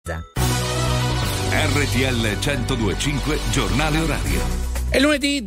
RTL 102.5 Giornale Orario. È lunedì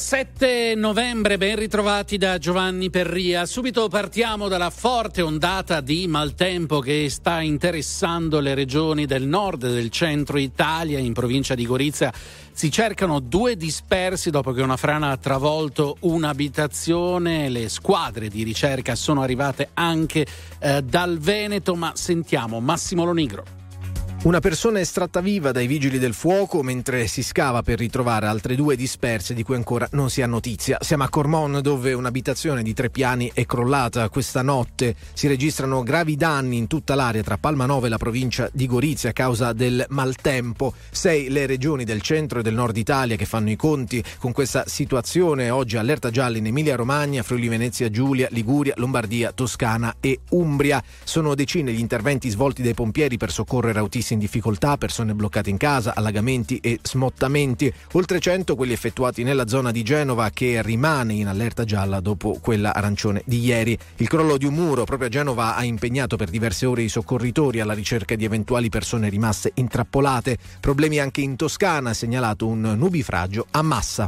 17 novembre, ben ritrovati da Giovanni Perria. Subito partiamo dalla forte ondata di maltempo che sta interessando le regioni del nord e del centro Italia. In provincia di Gorizia si cercano 2 dispersi dopo che una frana ha travolto un'abitazione. Le squadre di ricerca sono arrivate anche dal Veneto, ma sentiamo Massimo Lonigro. Una persona estratta viva dai vigili del fuoco mentre si scava per ritrovare altre 2 disperse di cui ancora non si ha notizia. Siamo a Cormon, dove un'abitazione di 3 piani è crollata questa notte. Si registrano gravi danni in tutta l'area tra Palmanova e la provincia di Gorizia a causa del maltempo. 6 le regioni del centro e del nord Italia che fanno i conti con questa situazione. Oggi allerta gialla in Emilia Romagna, Friuli Venezia Giulia, Liguria, Lombardia, Toscana e Umbria. Sono decine gli interventi svolti dai pompieri per soccorrere autisti in difficoltà, persone bloccate in casa, allagamenti e smottamenti. Oltre 100 quelli effettuati nella zona di Genova, che rimane in allerta gialla dopo quella arancione di ieri. Il crollo di un muro proprio a Genova ha impegnato per diverse ore i soccorritori alla ricerca di eventuali persone rimaste intrappolate. Problemi anche in Toscana, segnalato un nubifragio a Massa.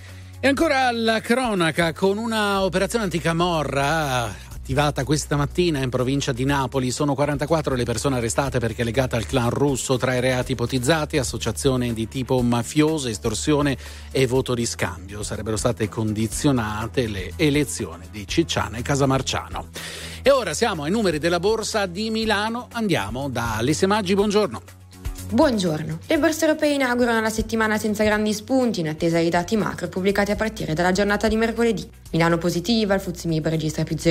E ancora la cronaca con una operazione anticamorra attivata questa mattina in provincia di Napoli. Sono 44 le persone arrestate perché legate al clan russo. Tra i reati ipotizzati: associazione di tipo mafioso, estorsione e voto di scambio. Sarebbero state condizionate le elezioni di Cicciana e Casamarciano. E ora siamo ai numeri della borsa di Milano. Andiamo da Alessia Maggi, buongiorno. Buongiorno. Le borse europee inaugurano la settimana senza grandi spunti in attesa dei dati macro pubblicati a partire dalla giornata di mercoledì. Milano positiva, il FTSE MIB registra più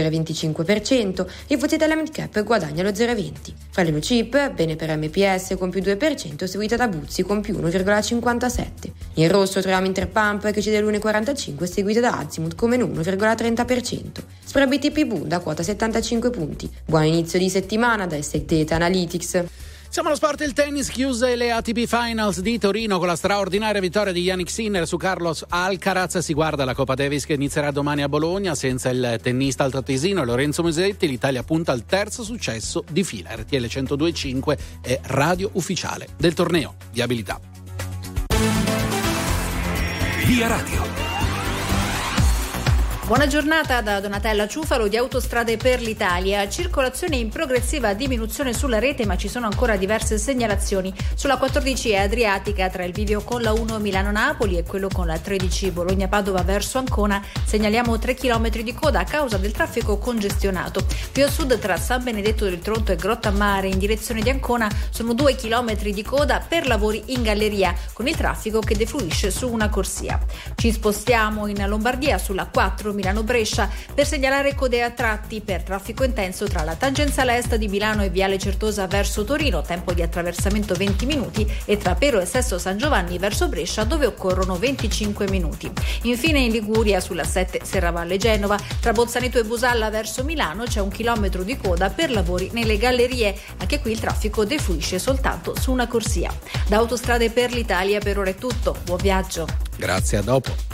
0,25%, il FTSE della Midcap guadagna lo 0,20%. Fra le blue chip, bene per MPS con più 2%, seguita da Buzzi con più 1,57%. In rosso troviamo Interpump che cede l'1,45%, seguita da Azimut con meno 1,30%. Spread BTP Bund da quota 75 punti. Buon inizio di settimana da Estate Data Analytics. Siamo allo sport, il tennis, chiuse le ATP Finals di Torino con la straordinaria vittoria di Jannik Sinner su Carlos Alcaraz. Si guarda la Coppa Davis che inizierà domani a Bologna. Senza il tennista altoatesino Lorenzo Musetti, l'Italia punta al terzo successo di fila. RTL 102.5 è radio ufficiale del torneo di abilità. Via Radio. Buona giornata da Donatella Ciufalo di Autostrade per l'Italia. Circolazione in progressiva diminuzione sulla rete, ma ci sono ancora diverse segnalazioni. Sulla 14 Adriatica tra il bivio con la 1 Milano-Napoli e quello con la 13 Bologna-Padova verso Ancona segnaliamo 3 km di coda a causa del traffico congestionato. Più a sud tra San Benedetto del Tronto e Grottammare in direzione di Ancona sono 2 km di coda per lavori in galleria, con il traffico che defluisce su una corsia. Ci spostiamo in Lombardia sulla 4 Milano-Brescia per segnalare code a tratti per traffico intenso tra la tangenziale est di Milano e Viale Certosa verso Torino, tempo di attraversamento 20 minuti, e tra Pero e Sesto San Giovanni verso Brescia, dove occorrono 25 minuti. Infine in Liguria sulla 7 Serravalle Genova tra Bozzaneto e Busalla verso Milano c'è 1 chilometro di coda per lavori nelle gallerie. Anche qui il traffico defluisce soltanto su una corsia. Da Autostrade per l'Italia per ora è tutto. Buon viaggio. Grazie, a dopo.